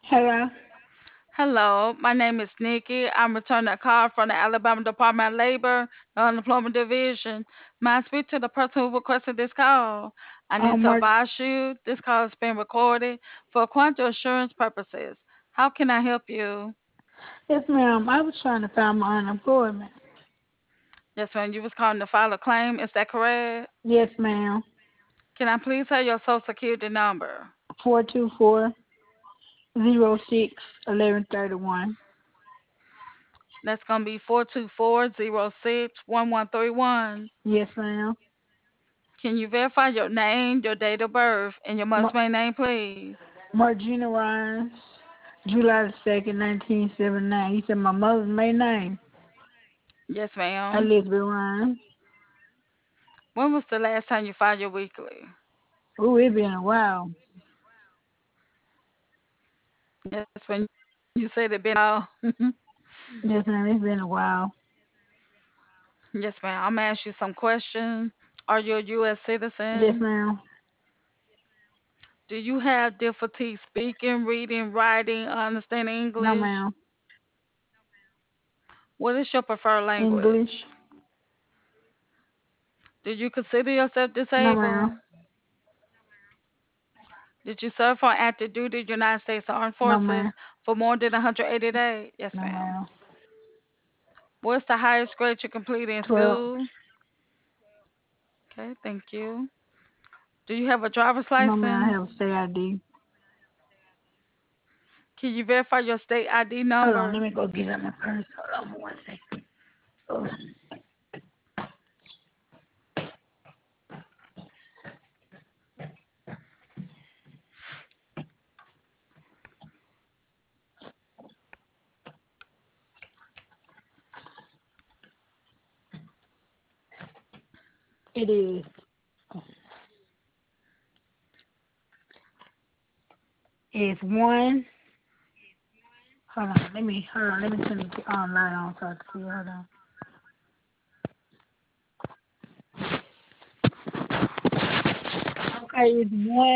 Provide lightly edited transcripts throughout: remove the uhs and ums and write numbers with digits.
Hello. Hello, my name is Nikki. I'm returning a call from the Alabama Department of Labor, the Unemployment Division. May I speak to the person who requested this call? I need to Mark. advise you this call is being recorded for quality assurance purposes. How can I help you? Yes, ma'am. I was trying to find my unemployment. Yes, ma'am. You was calling to file a claim. Is that correct? Yes, ma'am. Can I please have your social security number? 424-06-1131. That's gonna be 424061131. Yes, ma'am. Can you verify your name, your date of birth, and your Mar- mother's maiden name, please? Margina Rhines, July the 2nd, 1979. You said my mother's maiden name, Yes, ma'am. Elizabeth Rhines. When was the last time you filed your weekly? Ooh, it's been a while. Yes, when you said it been a while. Yes, ma'am. It's been a while. Yes, ma'am. I'm gonna ask you some questions. Are you a U.S. Yes, citizen? ma'am. Do you have difficulty speaking, reading, writing, or understanding No, English? ma'am. What is your preferred English. language? Did you consider yourself No, ma'am. disabled? Did you serve on active duty in the United States Armed No, ma'am. Forces for more than 180 days? Yes, No, ma'am. ma'am. What's the highest grade you completed in 12. school? Okay, thank you. Do you have a driver's No, ma'am. I have a license? state ID. Can you verify your state ID Hold on. Let number? me go get out my purse. Hold on one second. Oh, it is. It's one. Hold on. Let me turn the light on so I can see. Hold on. Okay, it's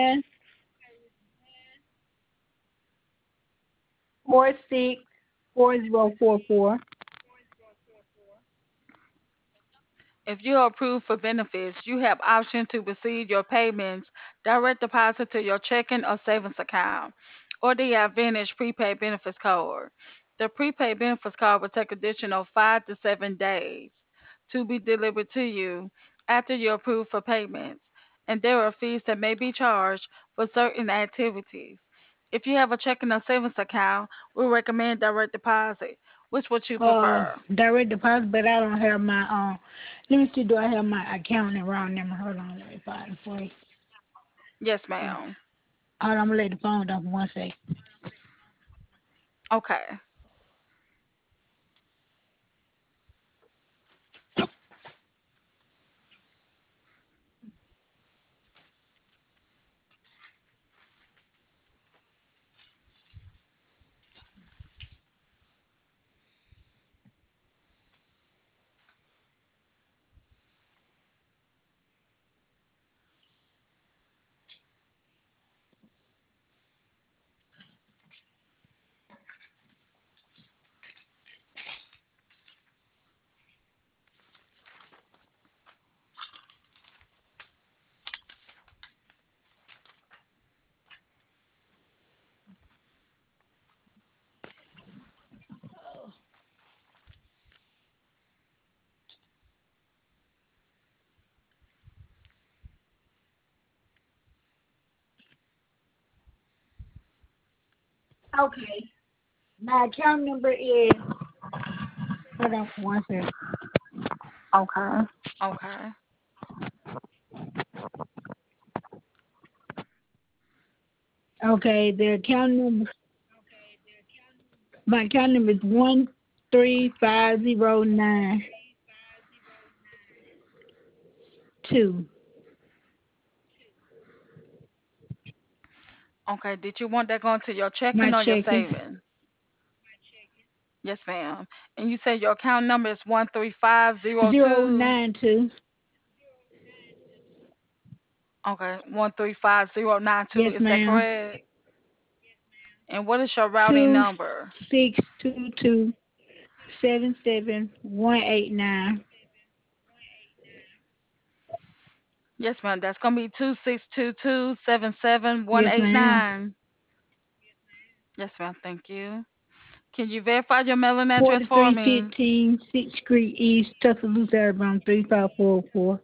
1464044. If you are approved for benefits, you have option to receive your payments direct deposit to your checking or savings account or the Advantage prepaid benefits card. The prepaid benefits card will take additional 5 to 7 days to be delivered to you after you're approved for payments, and there are fees that may be charged for certain activities. If you have a checking or savings account, we recommend direct deposit. Which would you prefer? Direct deposit, but I don't have my let me see, do I have my account and wrong number? Hold on, let me find it for you. Yes, Hold ma'am. on, I'm gonna lay the phone down for one second. Okay. Okay. My account number is, hold on for one second. Okay. Okay. Okay, my account number is 13509 2. Okay. Did you want that going to your My checking or your checking savings? Yes, ma'am. And you said your account number is 13502. 092. Okay. 13502. Yes, Is that ma'am. correct? And what is your routing two number? 77189. Yes, ma'am. That's gonna be 2622 Yes, ma'am. 77189. Yes, ma'am. Thank you. Can you verify your mailing address for me? 4315 6th Street East, Tuscaloosa, Alabama 35404.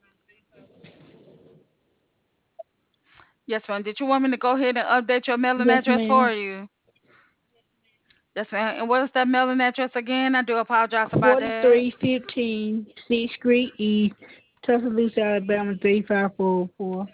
Yes, ma'am. Did you want me to go ahead and update your mailing Yes, address for ma'am. you? Yes, ma'am. And what is that mailing address again? I do apologize about that. 4315 6th Street East, Tuscaloosa, Alabama 35404.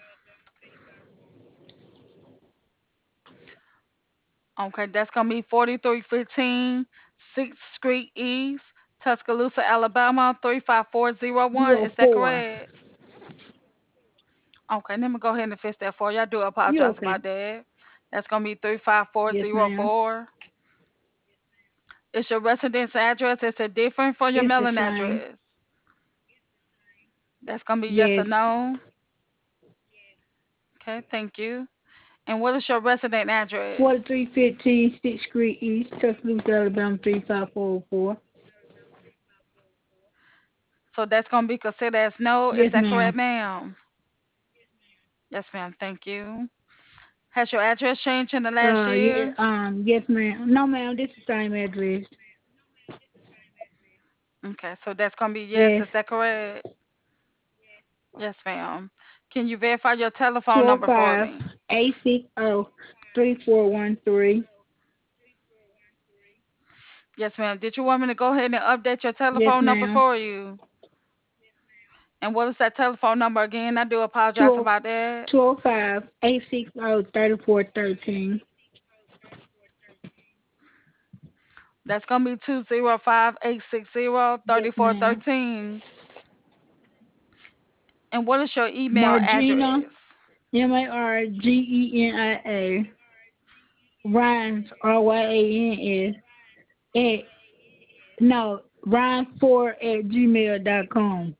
Okay, that's gonna be 4315 6th Street East, Tuscaloosa, Alabama 35401. Zero Is that four. correct? Okay, let me go ahead and fix that for you. I do You apologize okay? about that. That's gonna be three five four Yes, zero ma'am. four. Is your residence address is it different from your It's the mailing same. address? That's gonna be yes or Yes. no. Okay, thank you. And what is your resident address? 4315 6th Street East, Tuscaloosa, Alabama 35404. So that's gonna be considered as no. Is Yes, that correct, ma'am. ma'am? Yes, ma'am. Thank you. Has your address changed in the last Yeah, year? yes, ma'am. No, ma'am, this is the same address. Okay, so that's gonna be yes. Yes. Is that correct? Yes, ma'am. Can you verify your telephone number for 205 me? 860 3413. Yes, ma'am. Did you want me to go ahead and update your Yes, telephone number ma'am. for you? And what is that telephone number again? I do apologize 20 about that. 205 860 3413. That's gonna be 205 860 Yes, ma'am. 3413. And what is your email Margina, address? Margenia, Ryan, Ryans, at, no, Ryan4 at gmail.com.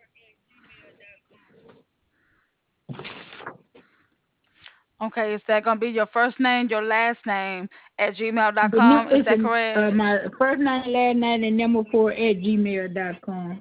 Okay, is that gonna be your first name, your last name at The new, gmail.com? Is it's that correct? my first name, last name, and number 4 at gmail.com.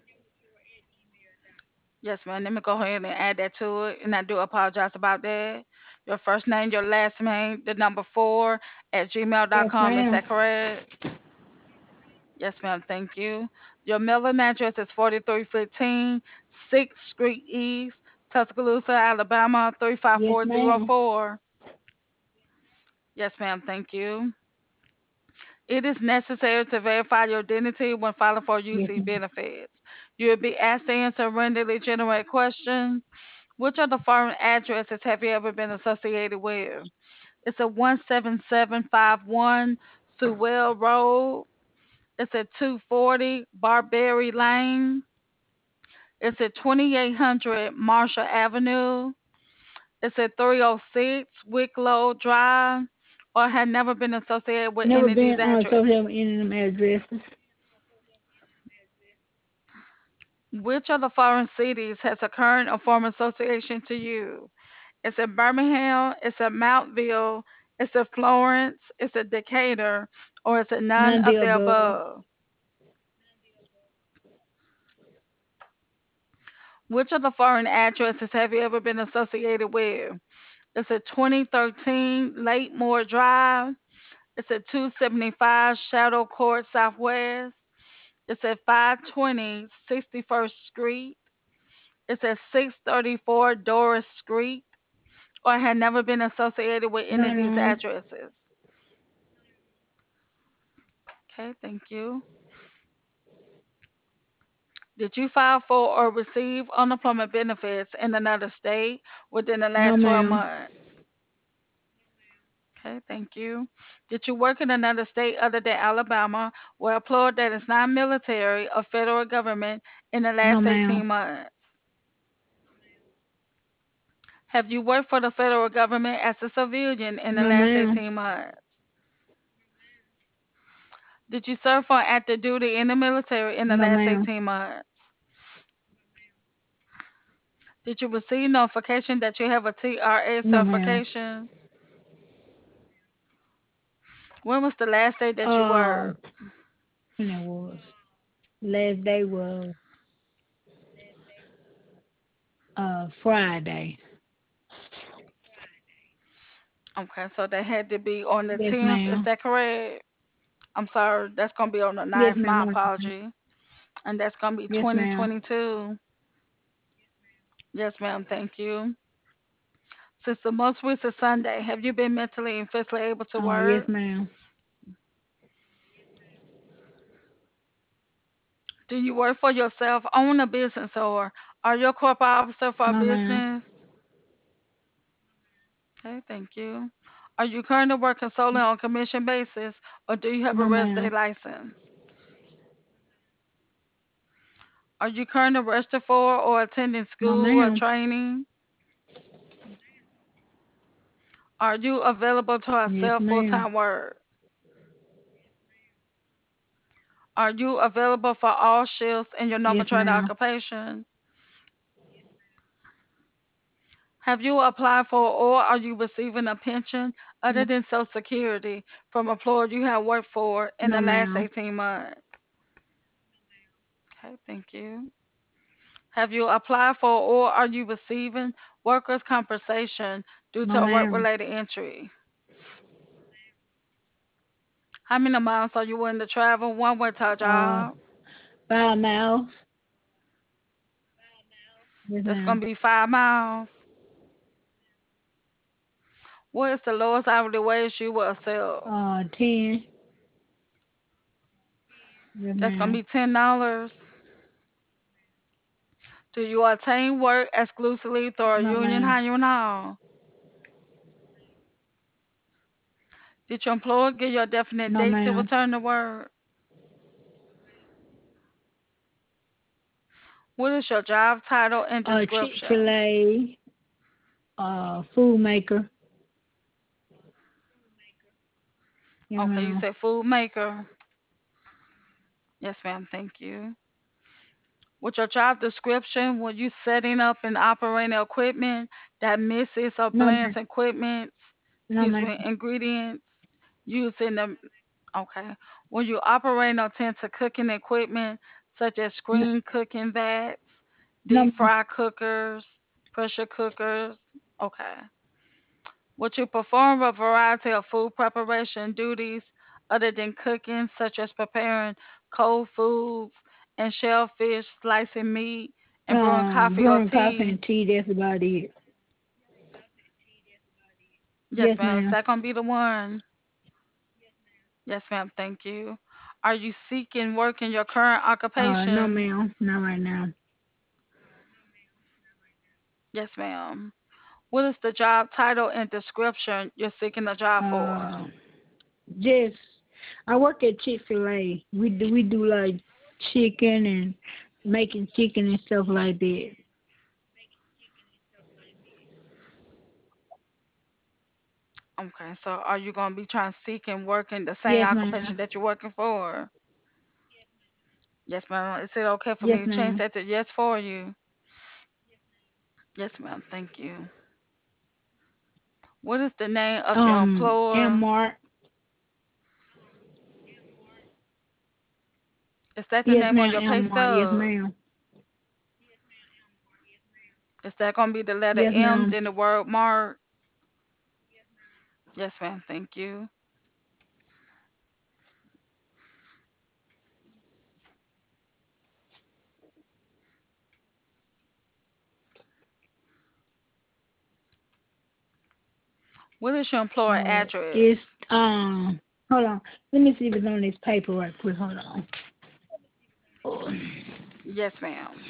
Yes, ma'am. Let me go ahead and add that to it. And I do apologize about that. Your first name, your last name, the number four at Yes, gmail.com. Is ma'am. that correct? Yes, ma'am. Thank you. Your mailing address is 4315 6th Street East, Tuscaloosa, Alabama Yes, ma'am. 35404. Yes, ma'am. Thank you. It is necessary to verify your identity when filing for Yes, UC ma'am. benefits. You will be asked to answer randomly generated questions. Which of the following addresses have you ever been associated with? It's a 17751 Sewell Road. It's at 240 Barberry Lane. It's at 2800 Marshall Avenue. It's at 306 Wicklow Drive. Or had never been associated with Never any of been these on social addresses. media in them addresses. Which of the following cities has a current or former association to you? It's at Birmingham, it's at Mountville, it's at Florence, it's at Decatur, or it's at none None of of the the above. above. Which of the following addresses have you ever been associated with? It's at 2013 Lakemore Drive. It's at 275 Shadow Court Southwest. It's at 520 61st Street. It's at 634 Doris Street. Or had never been associated with any of None these of them. addresses. Okay, thank you. Did you file for or receive unemployment benefits in another state within the No, last 12 ma'am. months? Okay, thank you. Did you work in another state other than Alabama or employed that is not military or federal government in the No, last ma'am. 18 months? Have you worked for the federal government as a civilian in the No, last ma'am. 18 months? Did you serve on active duty in the military in the No, last ma'am. 18 months? Did you receive notification that you have a TRA No, ma'am. certification? When was the last day that you Um, worked? when it was last day was Friday. Okay, so they had to be on the Yes, 10th. Is ma'am. that correct? I'm sorry, that's gonna be on the Yes, 9th. ma'am. My apology. And that's gonna be Yes, ma'am. 2022. Yes, ma'am. Thank you. Since the most recent Sunday, have you been mentally and physically able to Yes, work? ma'am. Do you work for yourself, own a business, or are you a corporate officer for a No, ma'am. business? Okay, thank you. Are you currently working solely on commission basis, or do you have a No, resident ma'am. license? Are you currently registered for or attending No, school or ma'am. training? Are you available to Yes, accept ma'am. full-time work? Are you available for all shifts in your normal Yes, trade ma'am. occupation? Have you applied for or are you receiving a pension other than Social Security from employer you have worked for in No, the last ma'am. 18 months? Okay, thank you. Have you applied for or are you receiving workers' compensation due No, to a ma'am. work-related injury? How many miles are you willing to travel one way to a Uh, job? 5 miles. Yes, That's going ma'am. to be 5 miles. What is the lowest hourly wage you will accept? 10. Yes, That's going to ma'am. be $10. Do you attain work exclusively through a No, union ma'am. hiring hall? Did your employer give you a definite No, date to ma'am. return to work? What is your job title and description? Chick-fil-A, food maker. Yes, Okay, you ma'am. said food maker. Yes, ma'am. Thank you. With your job description, were you setting up and operating equipment that mixes or No, blends ma'am. equipments, No, excuse ma'am. me, ingredients used in the okay. Were you operating or tend to cooking equipment such as No, screen cooking vats, no, deep ma'am. fry cookers, pressure cookers? Okay. Would you perform a variety of food preparation duties other than cooking, such as preparing cold foods and shellfish, slicing meat, and brewing coffee or Brewing coffee tea? and tea. That's about it. Yes, Yes, ma'am. Is ma'am. that gonna be the one? Yes, ma'am. Thank you. Are you seeking work in your current No, occupation? ma'am. Not right now. Yes, ma'am. What is the job title and description you're seeking a job for? Uh, just I work at Chick-fil-A. We do like chicken and making chicken and stuff like that. Okay, so are you gonna be trying to seek and work in the same Yes, ma'am. occupation that you're working for? Yes, ma'am. Is it okay for me Yes, to change ma'am. that to yes for you? Yes, ma'am. Thank you. What is the name of your And employer? Mark. Is that the Yes, name on ma'am. your pay And Mark. Yes, stub? ma'am. Is that going to be the letter Yes, M, ma'am. then the word mark? Yes, ma'am. Thank you. What is your employer It's address? hold on. Let me see if it's on this paper right quick. Hold on. Oh. Yes, ma'am.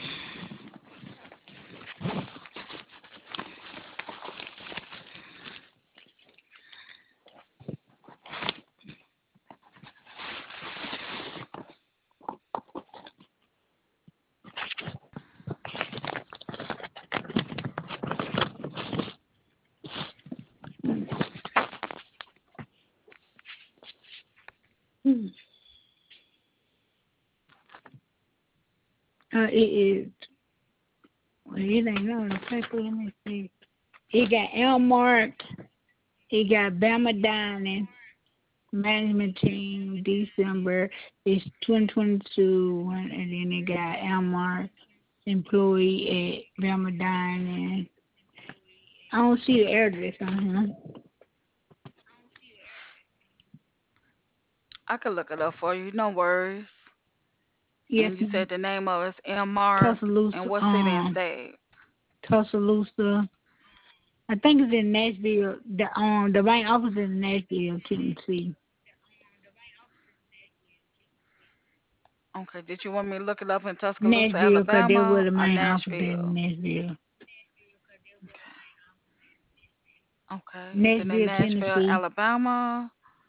It is. Well, it ain't on the paper. Let me see. It got Elmark. It got Bama Dining. management team December is 2022, and then they got Amar employee at Ramadan, and I don't see the address on here. I could look it up for you, no worries. Yes, And you ma'am. said the name of it's M Mark and Tuscaloosa, what city and state? Tuscaloosa. I think it's in Nashville. The bank office is in Nashville, Tennessee. Okay, did you want me to look it up in Tuscaloosa, Nashville, 'cause they were Alabama the or main office in Nashville? Nashville. Okay, is it in Nashville, Nashville, Tennessee. Alabama,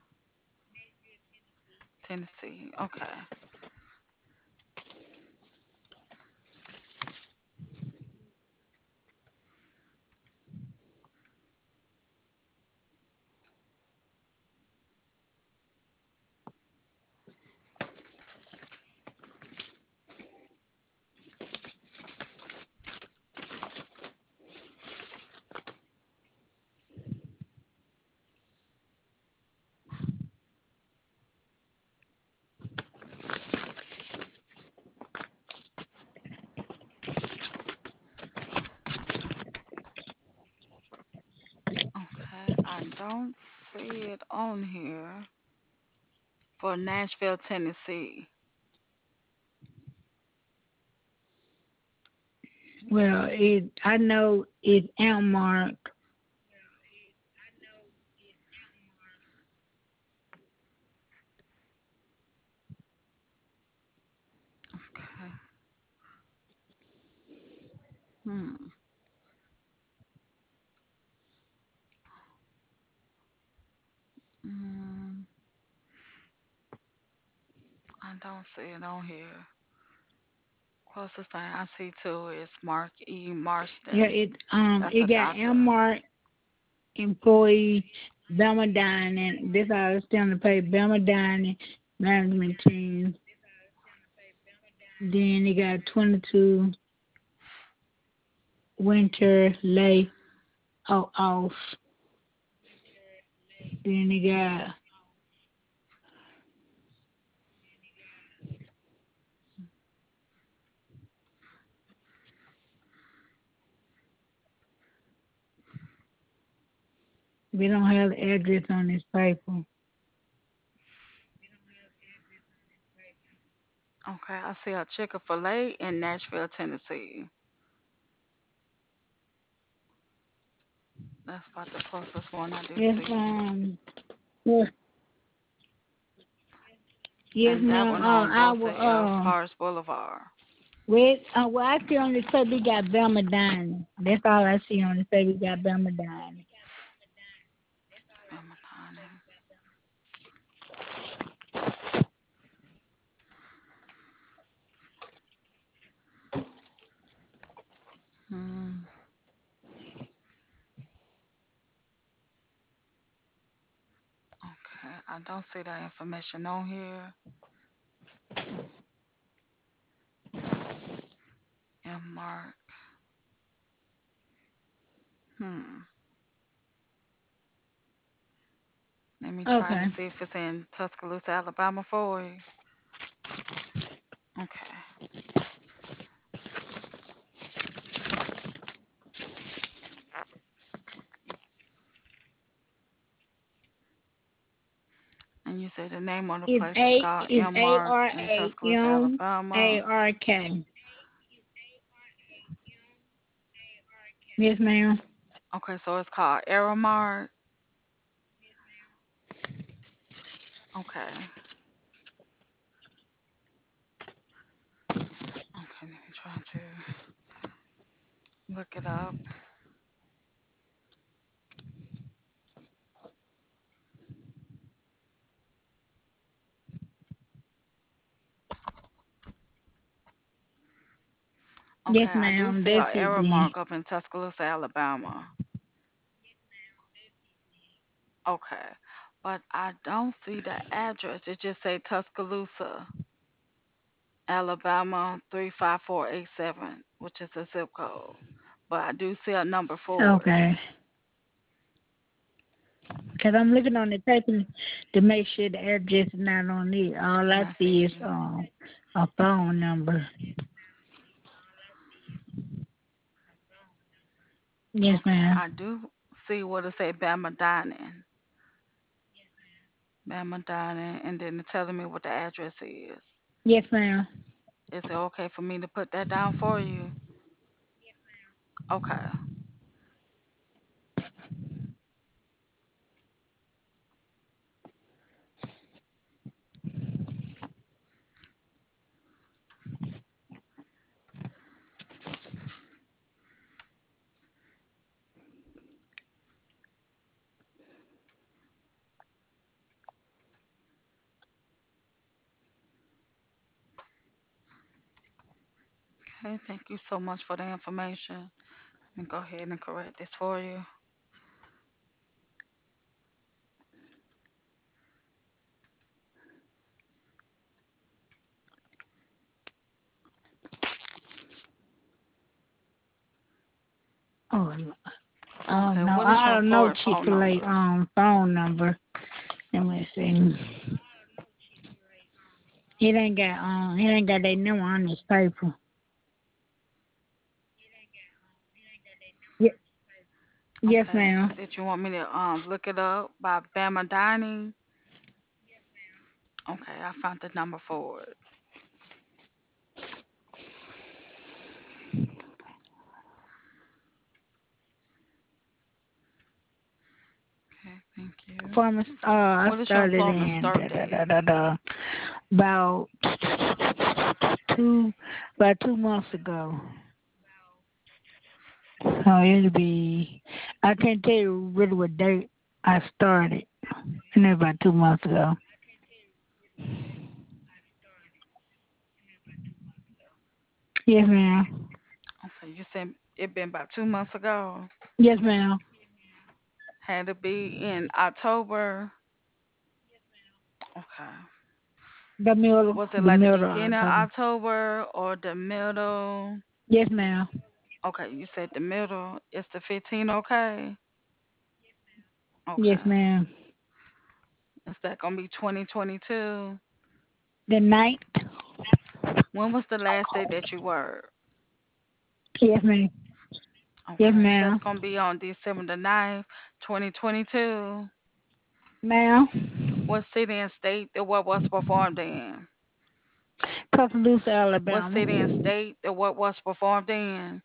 Tennessee? Okay. Okay, I don't see it on here for Nashville, Tennessee. Well, I know it's Antmark. Okay. Hmm. Mm, I don't see it on here. Closest thing I see to is Mark E. Yeah, Marston. That's it a got doctor. Antmark employee Bama Dining. This I was still to pay Bama Dining management team. Then they got 22 Winter Lay off. Then they got we don't have the address on this paper. Okay, I see a Chick-fil-A in Nashville, Tennessee. That's about the closest one I do Yes, see. yes, yes, And that ma'am. one on I Rosa will. L. Forest Boulevard. Wait. Well, I see on the paper we got Bama Dining. That's all I see on the paper. We got Bama Dining. Ramatani. Hmm. Okay, I don't see that information on here. And Mark. Hmm. Let me try to Okay. see if it's in Tuscaloosa, Alabama for you. Okay. And you say the name of the place is called It's M A Mark R in A Tuscaloosa, M A Alabama. R K. Yes, ma'am. Okay, so it's called Aramark. Okay. Okay, let me try to look it up. Okay, Yes, I do ma'am. see a That's it then. Aramark up in Tuscaloosa, Alabama. Okay. But I don't see the address. It just say Tuscaloosa, Alabama 35487, which is a zip code. But I do see a number for it. Okay. Cause I'm looking on the paper to make sure the address is not on it. All Let I me see is see. a phone number. Yes, Okay, ma'am. I do see what it say Bama Dining. Bama Dining, and then it's telling me what the address is. Yes, ma'am. Is it okay for me to put that down for you? Okay. Okay, thank you so much for the information. Let me go ahead and correct this for you. Oh, Okay, no, what is I your don't know Florida phone Chick-fil-A number? phone number. Let me see. It ain't got that number on this paper. Ye- Yes, Okay, ma'am. did you want me to look it up by Bama Dining? Okay, I found the number for it. Okay, thank you. I What is your started employment in start date? about two about 2 months ago. So it'll be I can't tell you really what date I started. And about 2 months ago. Yes, ma'am. Okay, you said it been about 2 months ago. Yes, ma'am. Had to be in October. Okay. The middle, Was it the like the middle beginning of of October. October or the middle? Yes, ma'am. Okay, you said the middle. It's the 15, okay? Yes, Okay. ma'am. Is that gonna be 2022? The ninth. When was the last day that you worked? Yes, ma'am. Yes, Okay, that's ma'am. gonna be on December the 9th, 2022. Ma'am. What city and state the work was performed in? Tuscaloosa, What Alabama. city and state the work was performed in?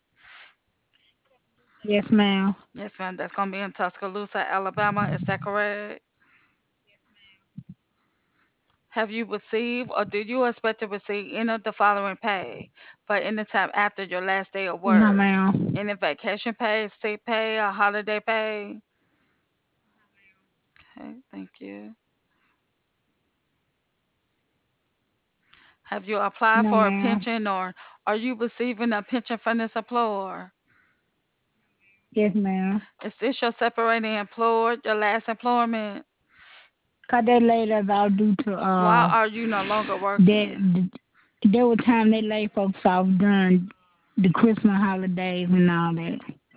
Yes, ma'am. Yes, ma'am. That's gonna be in Tuscaloosa, Alabama. Is that correct? Have you received or do you expect to receive any of the following pay for any time after your last day of No, work? ma'am. Any vacation pay, sick pay, or holiday pay? Okay, thank you. Have you applied No, for a ma'am. pension or are you receiving a pension from this employer? Yes, ma'am. Is this your separating employer, your last employment? Cause they laid us out due to Why are you no longer working? that there was time they laid folks off during the Christmas holidays and all that.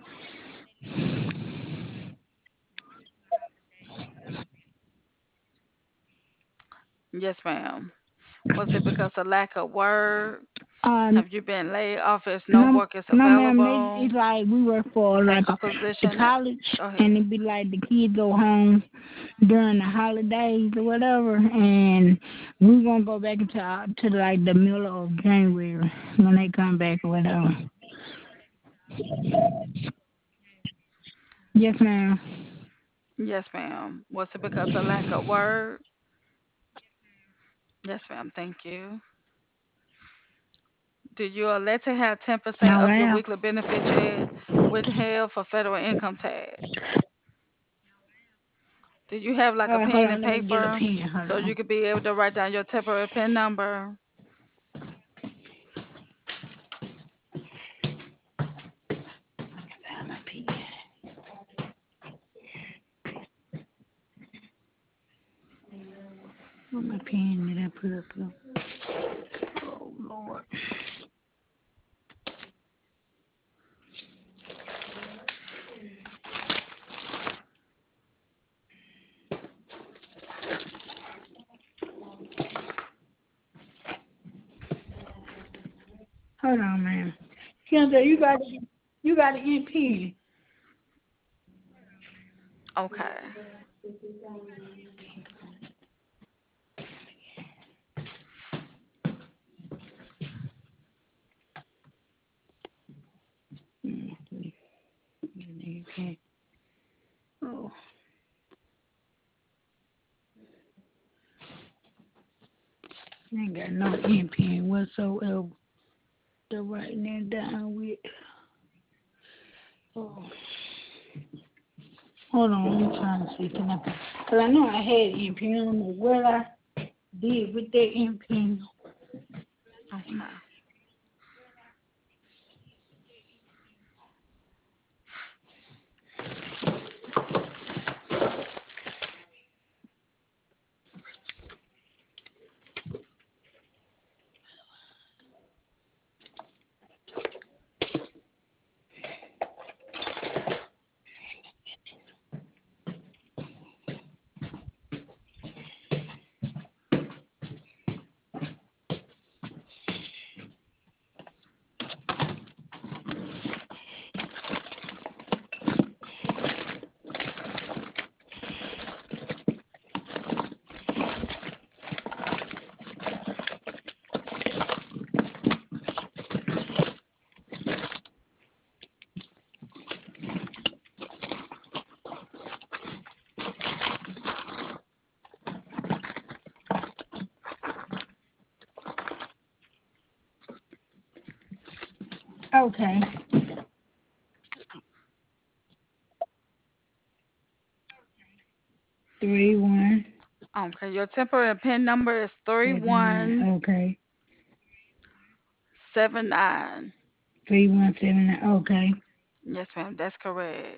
Yes, ma'am. Was it because of lack of work? Um, Have you been laid off as no no, work is no, ma'am. available? It's like we work for Lack like of the position? college, Go ahead. and it be like the kids go home during the holidays or whatever, and we gonna go back into to like the middle of January when they come back or whatever. Yes, ma'am. Yes, ma'am. Was it because of lack of work? Yes, ma'am. Thank you. Did you elect to have 10% No, of your ma'am. weekly benefit check withheld for federal income tax? Did you have like a Hold pen and on. Let me get a paper pen. Hold so you on. could be able to write down your temporary PIN number? Found my pen. Where my pen did I put up here? Oh Lord. Hold on, man. Kendra, you got an MP. Okay. Okay. Oh, I ain't got no MP whatsoever to write that down with. Oh, hold on, I'm trying to see. Cause I know I had MP. I don't know what I did with that MP. Okay. Okay. 3179. Okay. Your temporary PIN number is Okay. 3179. 3179. Okay. Yes, ma'am. That's correct.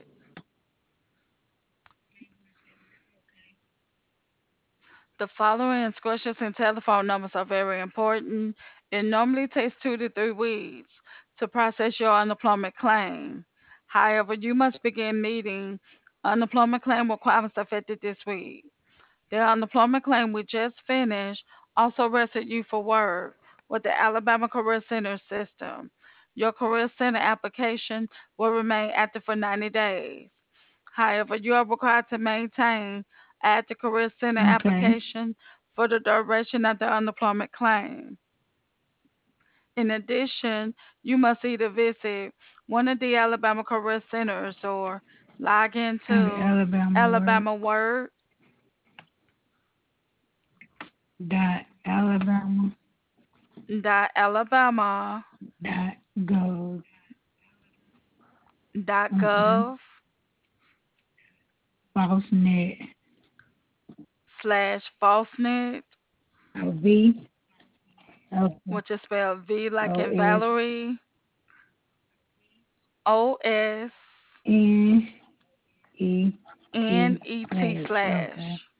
The following instructions and telephone numbers are very important. It normally takes 2 to 3 weeks to process your unemployment claim. However, you must begin meeting unemployment claim requirements effective this week. The unemployment claim we just finished also registered you for work with the Alabama Career Center system. Your Career Center application will remain active for 90 days. However, you are required to maintain active Career Center Okay. application for the duration of the unemployment claim. In addition, you must either visit one of the Alabama Career Centers or log into Alabama word. Alabama Work Dot Alabama Alabama dot gov. Okay. gov Falsenet. slash falsenet, V. Okay. which is spelled V like O in S Valerie, OSNET N E T Okay. slash.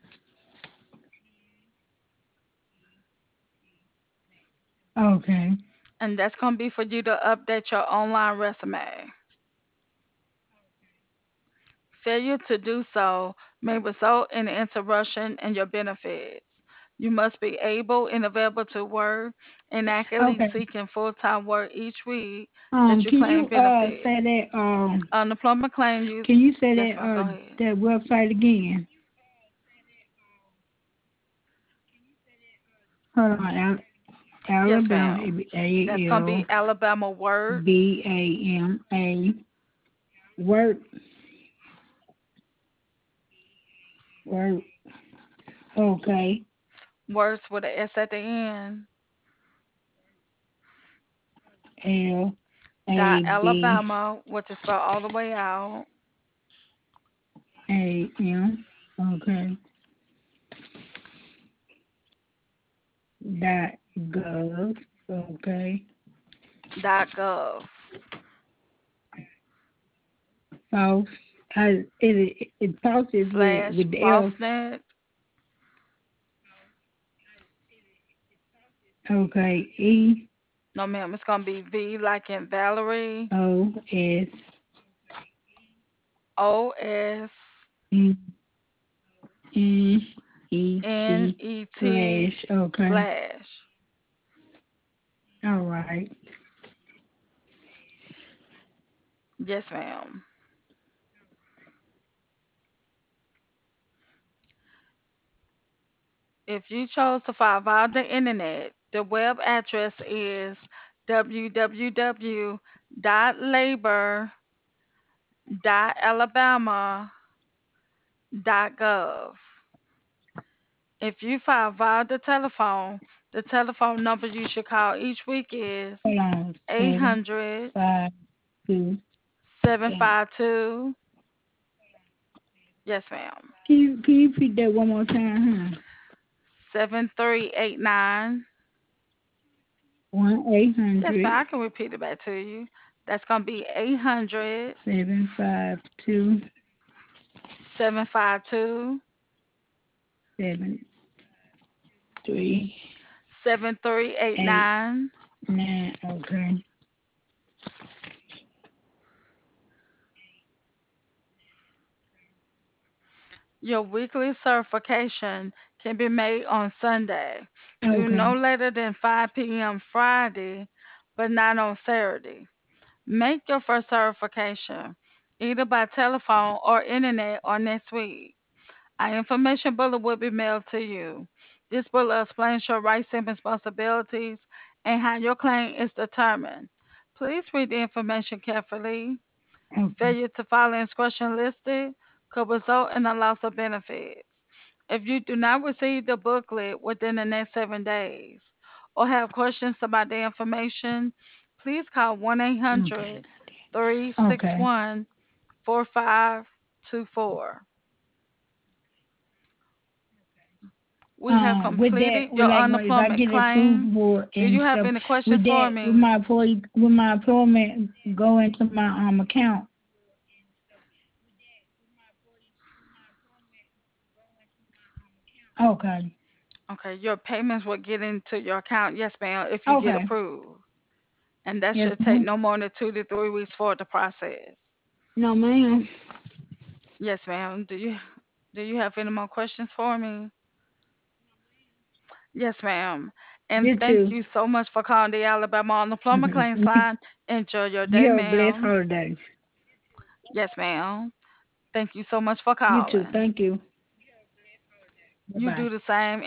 Okay. And that's going to be for you to update your online resume. Failure to do so may result in an interruption in your benefits. You must be able and available to work and actively Okay. seeking full time work each week that you Can claim you say benefits. that Unemployment claim use. can you say Yes, that ma'am. Go ahead. that website again? Hold on. Yes, Alabama ma'am. That's A gonna L be Alabama Work. BAMA work work. Okay. Works with a S at the end. L Dot A B Alabama, which is spelled all the way out. AM. Okay. Dot gov. Okay. .gov False. False is slash with the F. falsenet. Okay. E No, ma'am. It's gonna be V like in Valerie. O S OSNET N E T slash. Okay. slash. All right. Yes, ma'am. If you chose to file via the internet, the web address is www.labor.alabama.gov. If you file via the telephone number you should call each week is Hold on. 800 752. seven Yeah. five two. Yes, ma'am. Can you repeat that one more time, huh? 7389. 1 eight Yes, ma'am. hundred I can repeat it back to you. That's going to be 800 752 752 7389. 7389. Okay. Your weekly certification can be made on Sunday. Do no Okay. later than 5 p.m. Friday, but not on Saturday. Make your first certification either by telephone or internet or next week. Our information bullet will be mailed to you. This bullet explains your rights and responsibilities and how your claim is determined. Please read the information carefully. Okay. Failure to follow instructions listed could result in a loss of benefits. If you do not receive the booklet within the next 7 days or have questions about the information, please call 1 Okay. 800 Okay. 361 4524. We have With that, completed your like if I unemployment get claim. approved for Do and you have stuff, any with questions that, for me? with my employment go into my account. Okay. Okay, your payments will get into your account, yes, ma'am, if you get Okay. approved. And that Yes, should take ma'am. no more than 2 to 3 weeks for it to process. No, ma'am. Yes, ma'am. Do you have any more questions for me? Yes, ma'am. And You thank too. you so much for calling the Alabama Unemployment Claims line. Enjoy your You day, have a blessed ma'am. holiday. Yes, ma'am. Thank you so much for You too. calling. Thank you. Bye You bye. do the same.